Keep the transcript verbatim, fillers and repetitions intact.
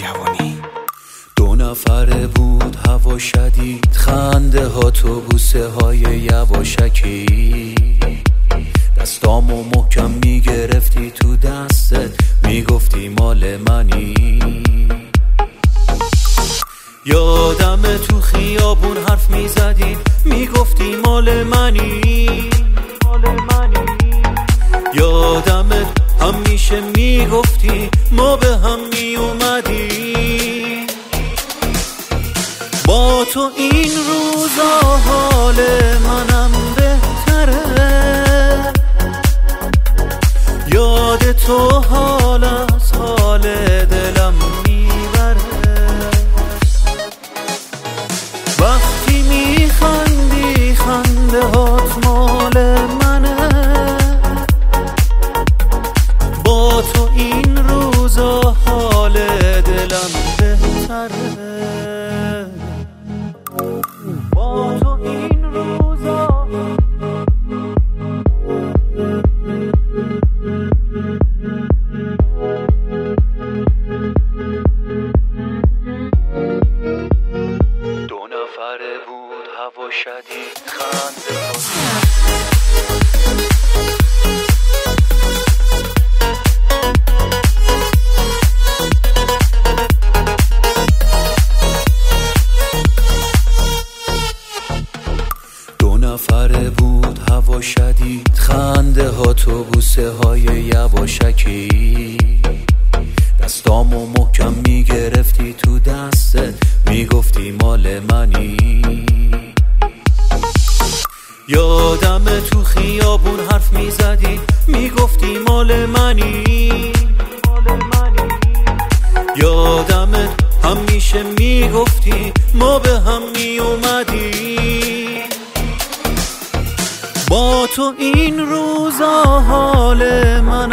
جوانی. دو نفره بود هوا شدید، خنده ها تو بوسه های یواشکی، دستامو محکم میگرفتی تو دستت، میگفتی مال منی. یادم تو خیابون حرف میزدی، میگفتی مال منی. یادم همیشه میگفتی ما به هم میومدی. با تو این روزا حال منم بهتره، یاد تو حال از حال دلم میبره. وقتی میخندی خنده هات مال منه، با تو این روزا حال دلم بهتره. با تو این روزا دو نفره بود هوا شدید، خنده ها نفره بود هوا شدید، خنده ها تو بوسه های یواشکی، دستامو محکم میگرفتی تو دستت، میگفتی مال منی. یادم تو خیابون حرف میزدی، میگفتی مال منی. یادم همیشه میگفتی ما به هم میومدی. با تو این روزا حال من